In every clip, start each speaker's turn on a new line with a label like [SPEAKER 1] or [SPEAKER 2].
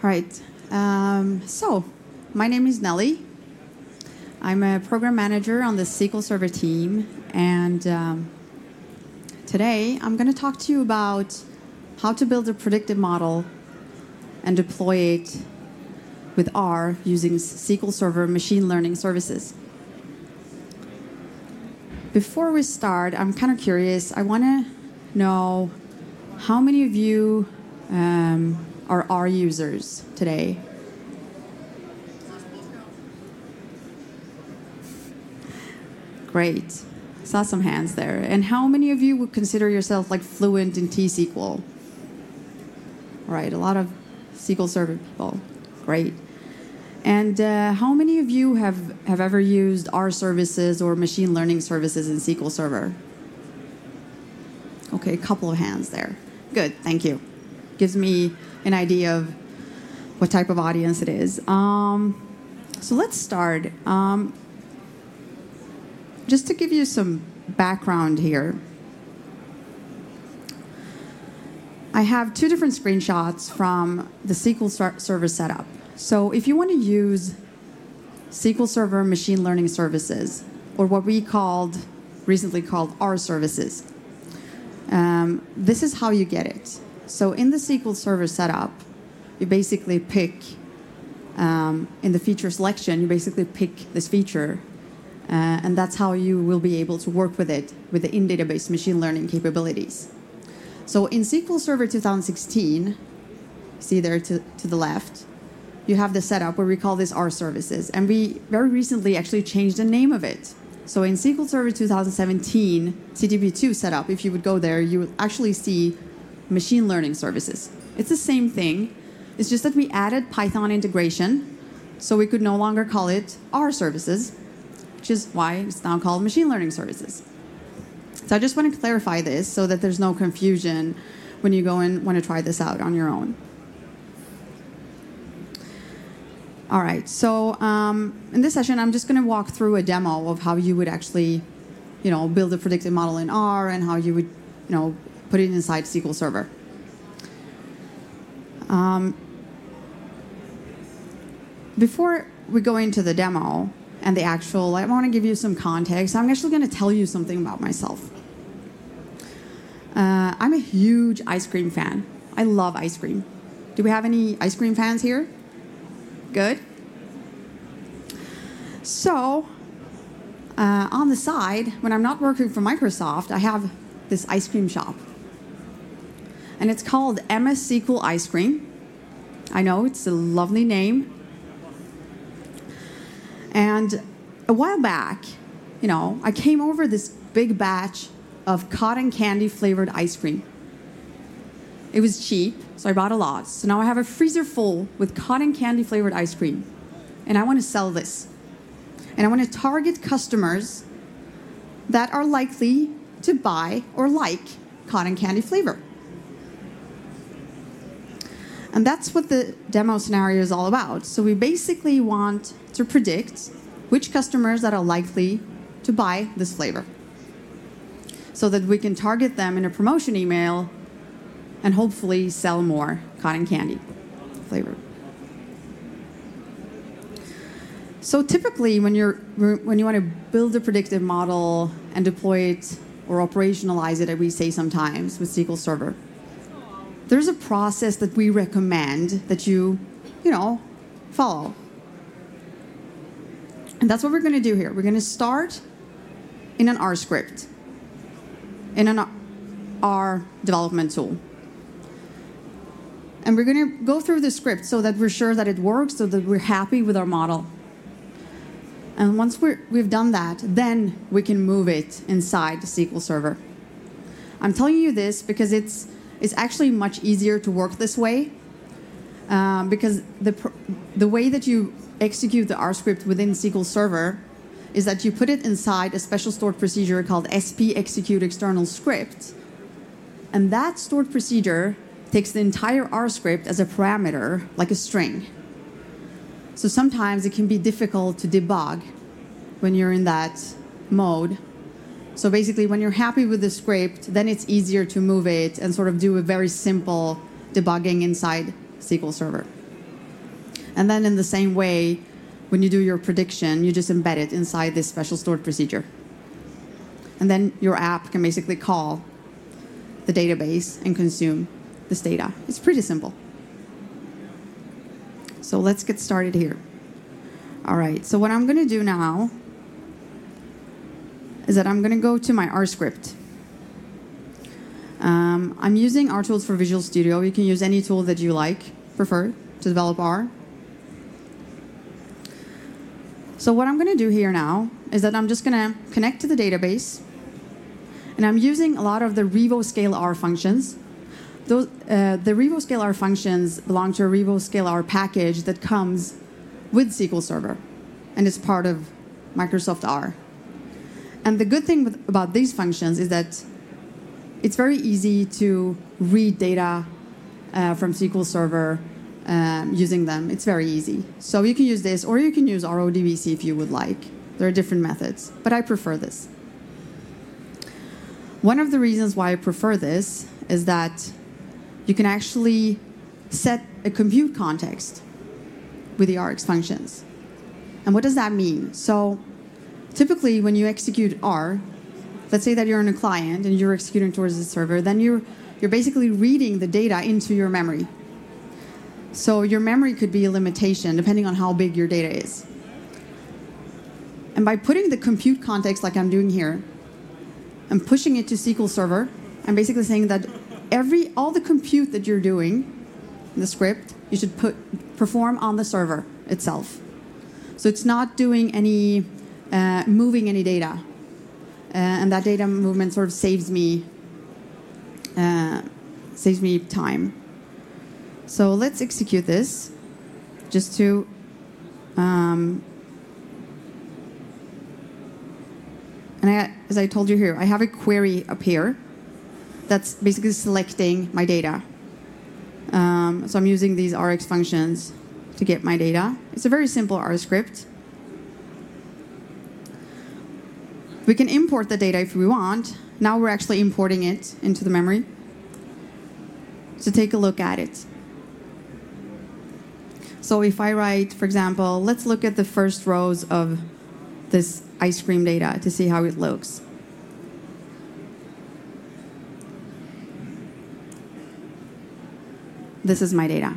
[SPEAKER 1] Right. So, my name is Nelly. I'm a program manager on the SQL Server team, and today I'm going to talk to you about how to build a predictive model and deploy it with R using SQL Server machine learning services. Before we start, I'm kind of curious. I want to know how many of you are R users today? Great. Saw some hands there. And how many of you would consider yourself like fluent in T-SQL? All right, a lot of SQL Server people. Great. And how many of you have ever used R services or machine learning services in SQL Server? Okay, a couple of hands there. Good, thank you. Gives me an idea of what type of audience it is. So let's start. Just to give you some background here, I have two different screenshots from the SQL Server setup. So if you want to use SQL Server machine learning services, or what we recently called R services, this is how you get it. So in the SQL Server setup, you basically pick, in the feature selection, you basically pick this feature, and that's how you will be able to work with it with the in-database machine learning capabilities. So in SQL Server 2016, see there to the left, you have the setup where we call this R services, and we very recently actually changed the name of it. So in SQL Server 2017 CTP2 setup, if you would go there, you would actually see machine learning services. It's the same thing. It's just that we added Python integration, so we could no longer call it R services, which is why it's now called machine learning services. So I just want to clarify this so that there's no confusion when you go and want to try this out on your own. All right, so in this session, I'm just going to walk through a demo of how you would actually, build a predictive model in R and how you would, put it inside SQL Server. Before we go into the demo and the actual, I want to give you some context. I'm actually going to tell you something about myself. I'm a huge ice cream fan. I love ice cream. Do we have any ice cream fans here? Good. So, on the side, when I'm not working for Microsoft, I have this ice cream shop. And it's called MS SQL Ice Cream. I know, it's a lovely name. And a while back, I came over this big batch of cotton candy flavored ice cream. It was cheap, so I bought a lot. So now I have a freezer full with cotton candy flavored ice cream. And I want to sell this. And I want to target customers that are likely to buy or like cotton candy flavor. And that's what the demo scenario is all about. So we basically want to predict which customers that are likely to buy this flavor, so that we can target them in a promotion email and hopefully sell more cotton candy flavor. So typically when you want to build a predictive model and deploy it or operationalize it, as we say sometimes with SQL Server, there's a process that we recommend that you follow. And that's what we're going to do here. We're going to start in an R script, in an R development tool. And we're going to go through the script so that we're sure that it works, so that we're happy with our model. And once we've done that, then we can move it inside the SQL Server. I'm telling you this because it's actually much easier to work this way, because the way that you execute the R script within SQL Server is that you put it inside a special stored procedure called SP execute external script. And that stored procedure takes the entire R script as a parameter, like a string. So sometimes it can be difficult to debug when you're in that mode. So basically, when you're happy with the script, then it's easier to move it and sort of do a very simple debugging inside SQL Server. And then in the same way, when you do your prediction, you just embed it inside this special stored procedure. And then your app can basically call the database and consume this data. It's pretty simple. So let's get started here. All right, so what I'm going to do now is that I'm going to go to my R script. I'm using R tools for Visual Studio. You can use any tool that you prefer to develop R. So what I'm going to do here now is that I'm just going to connect to the database, and I'm using a lot of the RevoScale-R functions. The RevoScale-R functions belong to a RevoScale-R package that comes with SQL Server, and it's part of Microsoft R. And the good thing about these functions is that it's very easy to read data from SQL Server using them. It's very easy. So you can use this, or you can use RODBC if you would like. There are different methods, but I prefer this. One of the reasons why I prefer this is that you can actually set a compute context with the Rx functions. And what does that mean? So typically when you execute R, let's say that you're in a client and you're executing towards the server, then you're basically reading the data into your memory. So your memory could be a limitation depending on how big your data is. And by putting the compute context like I'm doing here and pushing it to SQL Server, I'm basically saying that all the compute that you're doing in the script, you should perform on the server itself. So it's not doing any moving any data. And that data movement sort of saves me time. So let's execute this just to as I told you here, I have a query up here that's basically selecting my data. So I'm using these Rx functions to get my data. It's a very simple R script. We can import the data if we want. Now we're actually importing it into the memory. So take a look at it. So if I write, for example, let's look at the first rows of this ice cream data to see how it looks. This is my data.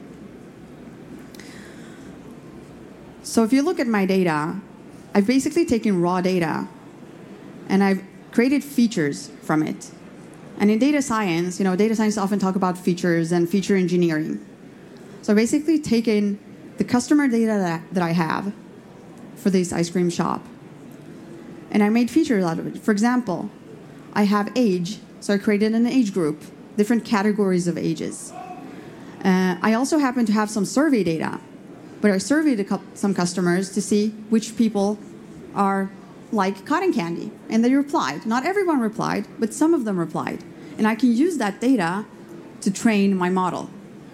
[SPEAKER 1] So if you look at my data, I've basically taken raw data and I've created features from it. And in data science, data scientists often talk about features and feature engineering. So I've basically taken the customer data that I have for this ice cream shop, and I made features out of it. For example, I have age, so I created an age group, different categories of ages. I also happen to have some survey data, but I surveyed some customers to see which people are like cotton candy, and they replied. Not everyone replied, but some of them replied. And I can use that data to train my model.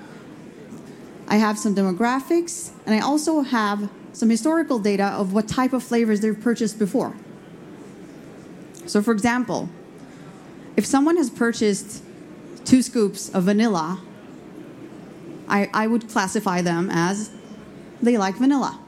[SPEAKER 1] I have some demographics, and I also have some historical data of what type of flavors they've purchased before. So for example, if someone has purchased 2 scoops of vanilla, I would classify them as they like vanilla.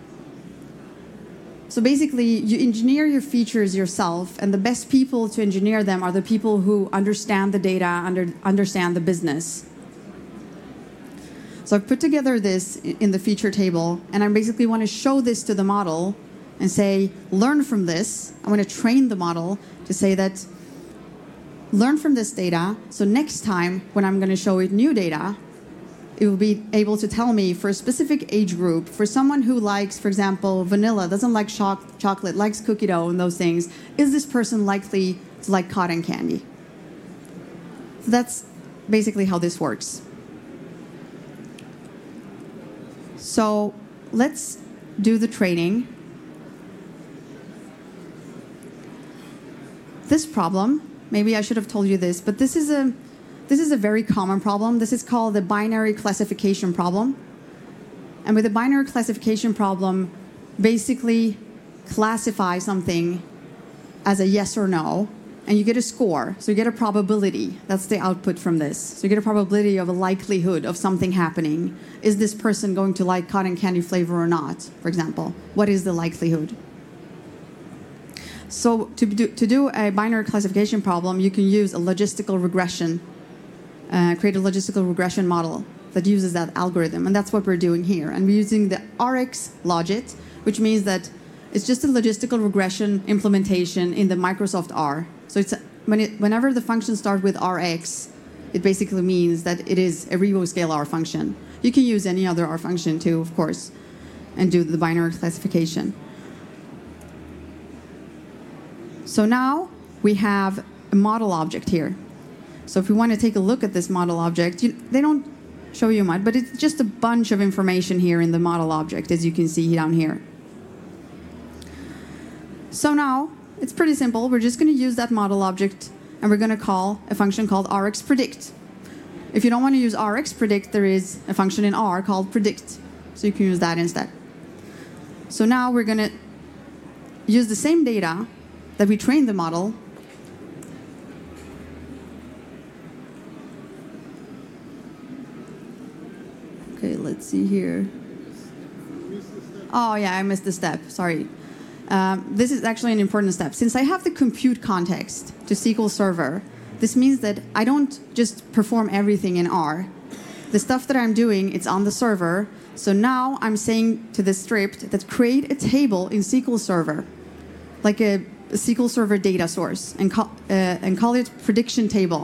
[SPEAKER 1] So basically, you engineer your features yourself, and the best people to engineer them are the people who understand the data, understand the business. So I've put together this in the feature table, and I basically want to show this to the model and say, learn from this. I want to train the model to say that, learn from this data, so next time when I'm going to show it new data, it will be able to tell me for a specific age group, for someone who likes, for example, vanilla, doesn't like chocolate, likes cookie dough and those things, is this person likely to like cotton candy? So that's basically how this works. So let's do the training. This problem, maybe I should have told you this, but this is a very common problem. This is called the binary classification problem. And with the binary classification problem, basically classify something as a yes or no, and you get a score. So you get a probability. That's the output from this. So you get a probability of a likelihood of something happening. Is this person going to like cotton candy flavor or not, for example? What is the likelihood? So to do a binary classification problem, you can use a logistical regression, create a logistical regression model that uses that algorithm. And that's what we're doing here. And we're using the RX logit, which means that it's just a logistical regression implementation in the Microsoft R. So it's whenever the function starts with Rx, it basically means that it is a RevoScale R function. You can use any other R function too, of course, and do the binary classification. So now we have a model object here. So if we want to take a look at this model object, they don't show you much, but it's just a bunch of information here in the model object, as you can see down here. So now, it's pretty simple. We're just going to use that model object, and we're going to call a function called rxpredict. If you don't want to use rxpredict, there is a function in R called predict. So you can use that instead. So now we're going to use the same data that we trained the model. Okay, let's see here. Oh, yeah, I missed the step. Sorry. This is actually an important step. Since I have the compute context to SQL Server, this means that I don't just perform everything in R. The stuff that I'm doing, it's on the server. So now I'm saying to the script that create a table in SQL Server, like a SQL Server data source, and call it prediction table.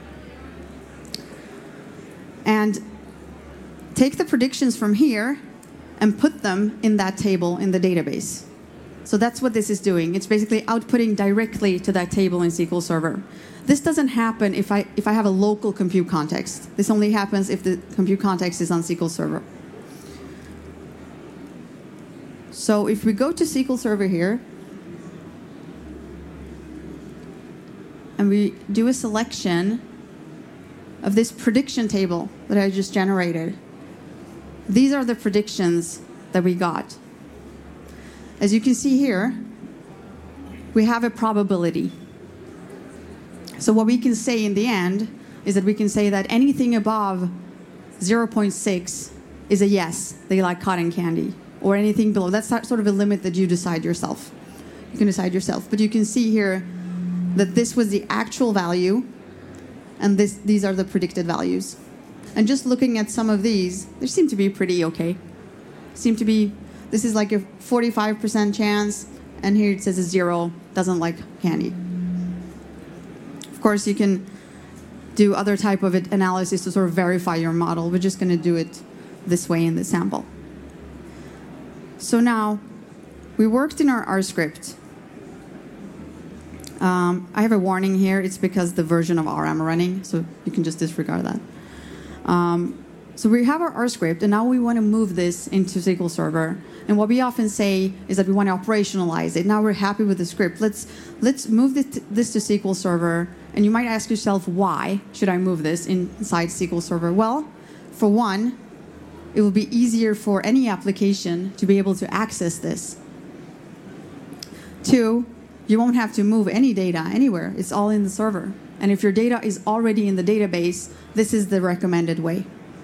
[SPEAKER 1] And take the predictions from here and put them in that table in the database. So that's what this is doing. It's basically outputting directly to that table in SQL Server. This doesn't happen if I have a local compute context. This only happens if the compute context is on SQL Server. So if we go to SQL Server here, and we do a selection of this prediction table that I just generated, these are the predictions that we got. As you can see here, we have a probability. So what we can say in the end is that we can say that anything above 0.6 is a yes, they like cotton candy, or anything below. That's sort of a limit that you decide yourself. You can decide yourself. But you can see here that this was the actual value, and these are the predicted values. And just looking at some of these, they seem to be pretty okay. This is like a 45% chance, and here it says a 0, doesn't like candy. Of course, you can do other type of analysis to sort of verify your model. We're just going to do it this way in the sample. So now, we worked in our R script. I have a warning here. It's because the version of R I'm running, so you can just disregard that. So we have our R script, and now we want to move this into SQL Server. And what we often say is that we want to operationalize it. Now we're happy with the script. Let's move this to SQL Server. And you might ask yourself, why should I move this inside SQL Server? Well, for one, it will be easier for any application to be able to access this. Two, you won't have to move any data anywhere. It's all in the server. And if your data is already in the database, this is the recommended way.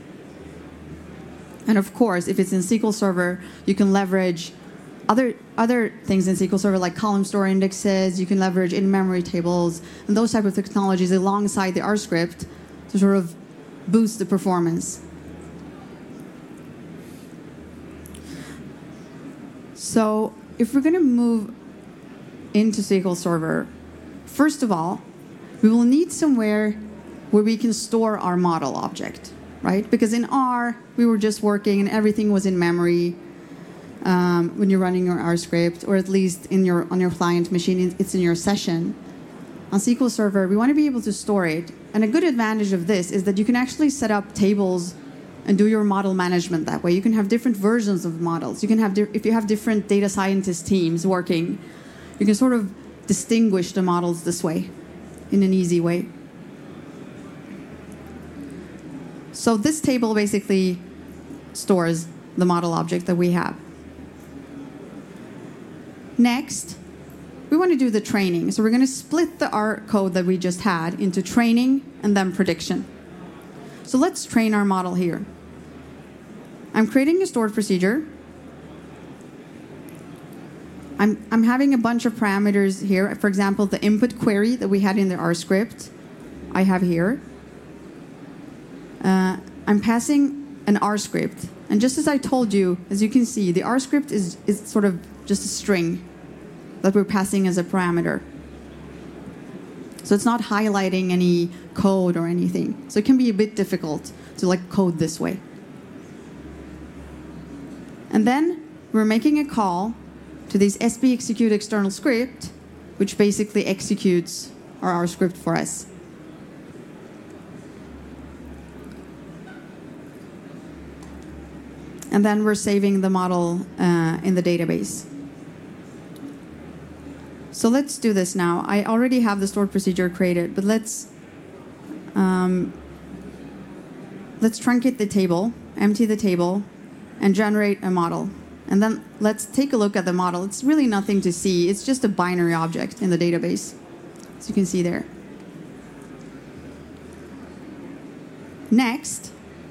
[SPEAKER 1] And of course, if it's in SQL Server, you can leverage other things in SQL Server like column store indexes. You can leverage in-memory tables and those type of technologies alongside the R script to sort of boost the performance. So if we're going to move into SQL Server, first of all, we will need somewhere where we can store our model object, right? Because in R, we were just working and everything was in memory when you're running your R script, or at least on your client machine, it's in your session. On SQL Server, we want to be able to store it. And a good advantage of this is that you can actually set up tables and do your model management that way. You can have different versions of models. You can have, if you have different data scientist teams working, you can sort of distinguish the models this way in an easy way. So this table basically stores the model object that we have. Next, we want to do the training. So we're going to split the R code that we just had into training and then prediction. So let's train our model here. I'm creating a stored procedure. I'm having a bunch of parameters here. For example, the input query that we had in the R script, I have here. I'm passing an R script. And just as I told you, as you can see, the R script is sort of just a string that we're passing as a parameter. So it's not highlighting any code or anything. So it can be a bit difficult to like code this way. And then we're making a call to this SB execute external script, which basically executes our R script for us. And then we're saving the model in the database. So let's do this now. I already have the stored procedure created, but let's truncate the table, empty the table, and generate a model. And then let's take a look at the model. It's really nothing to see. It's just a binary object in the database, as you can see there. Next,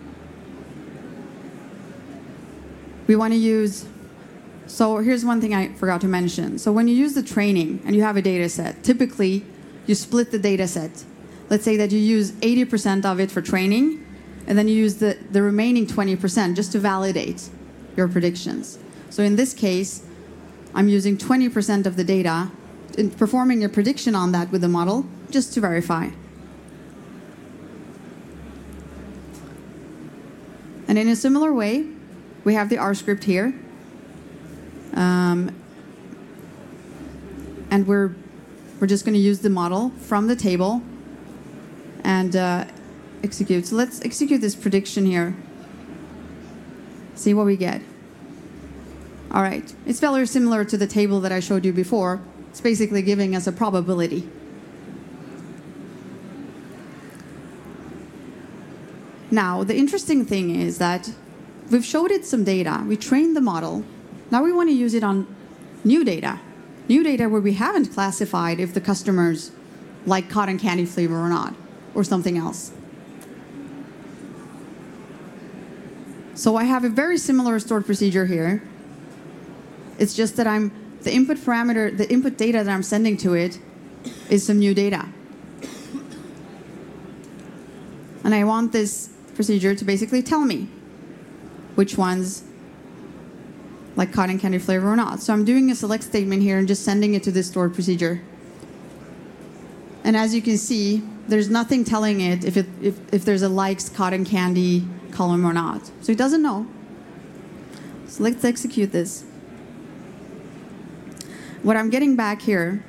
[SPEAKER 1] we want to use, so here's one thing I forgot to mention. So when you use the training and you have a data set, typically you split the data set. Let's say that you use 80% of it for training, and then you use the remaining 20% just to validate your predictions. So in this case, I'm using 20% of the data and performing a prediction on that with the model just to verify. And in a similar way, we have the R script here. And we're just going to use the model from the table and execute. So let's execute this prediction here. See what we get. All right. It's very similar to the table that I showed you before. It's basically giving us a probability. Now, the interesting thing is that we've showed it some data. We trained the model. Now we want to use it on new data. New data where we haven't classified if the customers like cotton candy flavor or not, or something else. So I have a very similar stored procedure here. It's just that the input parameter, the input data that I'm sending to it is some new data. And I want this procedure to basically tell me which ones like cotton candy flavor or not. So I'm doing a select statement here and just sending it to this stored procedure. And as you can see, there's nothing telling it if there's a likes cotton candy column or not. So it doesn't know. So let's execute this. What I'm getting back here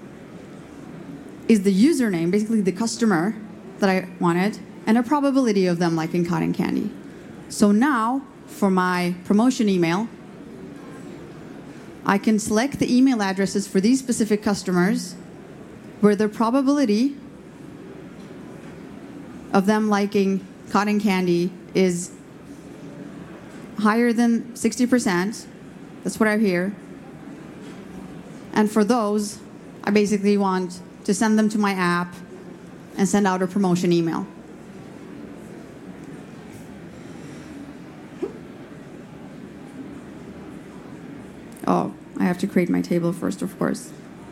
[SPEAKER 1] is the username, basically the customer that I wanted, and a probability of them liking cotton candy. So now, for my promotion email, I can select the email addresses for these specific customers where the probability of them liking cotton candy is higher than 60%. That's what I hear. And for those, I basically want to send them to my app and send out a promotion email. Oh, I have to create my table first, of course.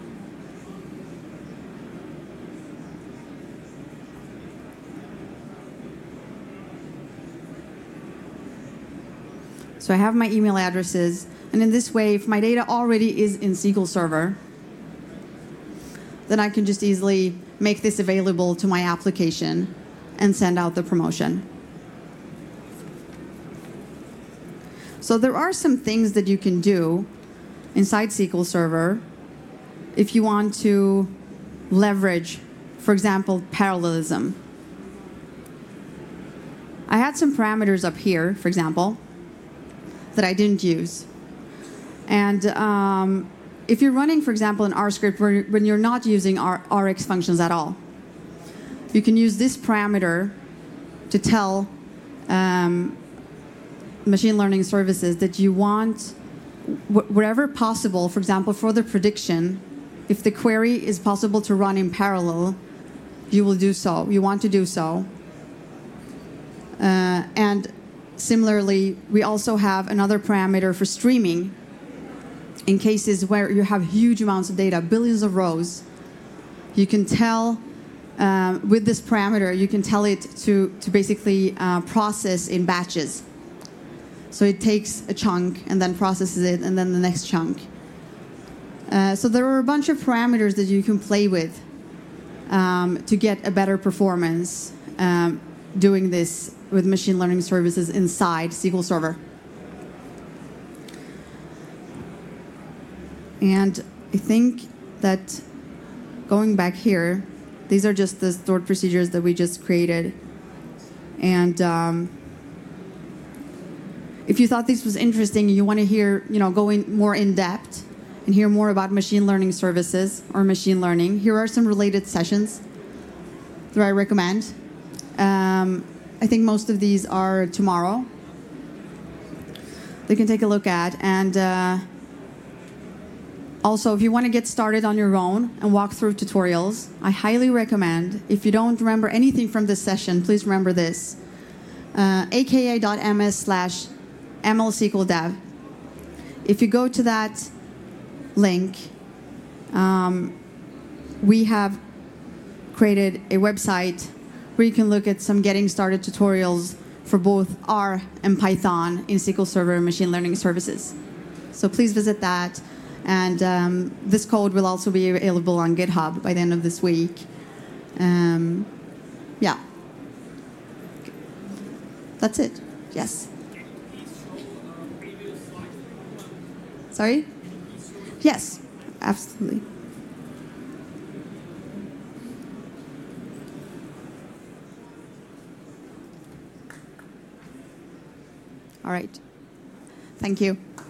[SPEAKER 1] So I have my email addresses, and in this way, if my data already is in SQL Server, then I can just easily make this available to my application and send out the promotion. So there are some things that you can do inside SQL Server if you want to leverage, for example, parallelism. I had some parameters up here, for example, that I didn't use. And if you're running, for example, an R script when you're not using Rx functions at all, you can use this parameter to tell machine learning services that you want, wherever possible, for example, for the prediction, If the query is possible to run in parallel, you will do so. You want to do so. And similarly, we also have another parameter for streaming in cases where you have huge amounts of data, billions of rows. You can tell, with this parameter, you can tell it to basically process in batches. So it takes a chunk and then processes it and then the next chunk. So there are a bunch of parameters that you can play with to get a better performance doing this with machine learning services inside SQL Server. And I think that going back here, these are just the stored procedures that we just created. And if you thought this was interesting, you want to hear, go in more in depth and hear more about machine learning services or machine learning, here are some related sessions that I recommend. I think most of these are tomorrow. They can take a look at. And also, if you want to get started on your own and walk through tutorials, I highly recommend, if you don't remember anything from this session, please remember this, aka.ms/mlsqldev. If you go to that link, we have created a website where you can look at some getting started tutorials for both R and Python in SQL Server and machine learning services. So please visit that. And this code will also be available on GitHub by the end of this week. Yeah. That's it. Yes. Sorry? Yes, absolutely. All right. Thank you.